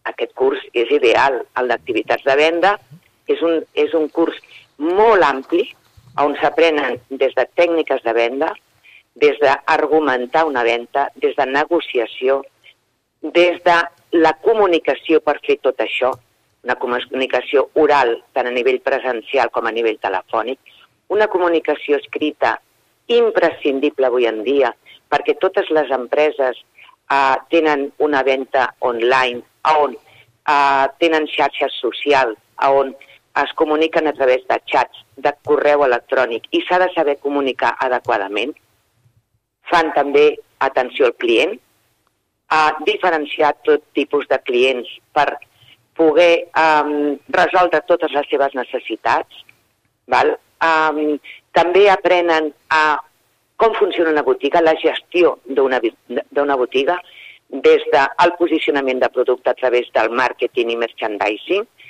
Aquest curs és ideal. El d'activitats de venda és un curs molt ampli on s'aprenen des de tècniques de venda, des d'argumentar una venda, des de negociació, des de la comunicació per fer tot això, una comunicació oral tant a nivell presencial com a nivell telefònic, una comunicació escrita imprescindible avui en dia, perquè totes les empreses tenen una venda online, on tenen xarxes socials, on es comuniquen a través de xats, de correu electrònic, i s'ha de saber comunicar adequadament. Fan també atenció al client, diferenciar tot tipus de clients per poder resoldre totes les seves necessitats. Val? També aprenen com funciona una botiga, la gestió d'una botiga, des del posicionament de producte a través del màrqueting i merchandising,